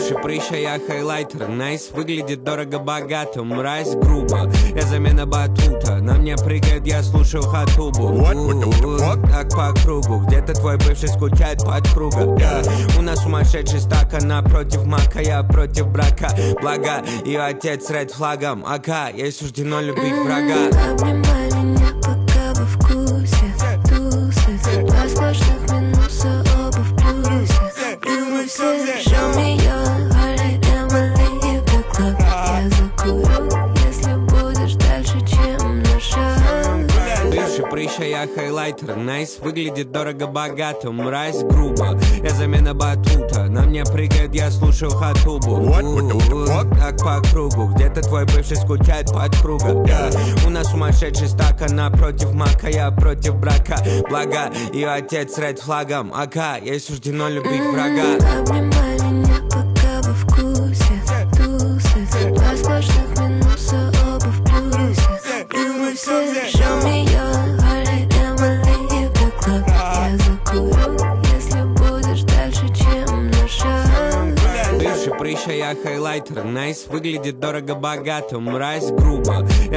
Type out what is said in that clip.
Бывший прыща, я хайлайтер. Найс, выглядит дорого-богато. Мразь, грубо, я замена батута. На мне прыгает, я слушаю хатубу. Так по кругу. Где-то твой бывший скучает под кругом. У нас сумасшедший стакан, напротив мака, я против брака. Благо, ее отец с ред флагом. Ага, ей суждено любить врага. Обнимай меня, пока во вкусе. Тусы, два сплошных минуса, оба в плюсе. Плюсе, show me your heart, Emily, в club. Я закурю, если будешь дальше, чем на шаг. Бывший прыща, я хайлайтер. Найс, выглядит дорого-богато. Мразь, грубо, я замена батута. На мне прыгает, я слушаю хатубу. Так по кругу. Где-то твой бывший скучает под кругом. У нас сумасшедший стакан, напротив мака, я против брака. Благо, ее отец с ред флагом. Ага, ей суждено любить врага. Обнимай меня, пока во вкусе. Тусы, два сплошных минуса, оба в плюсе. Плюсе, show me your heart, Emily, в club. Я закурю, если будешь дальше, чем на шаг. Бывший прыща, я хайлайтер. Найс, выглядит дорого-богато. Мразь, грубо,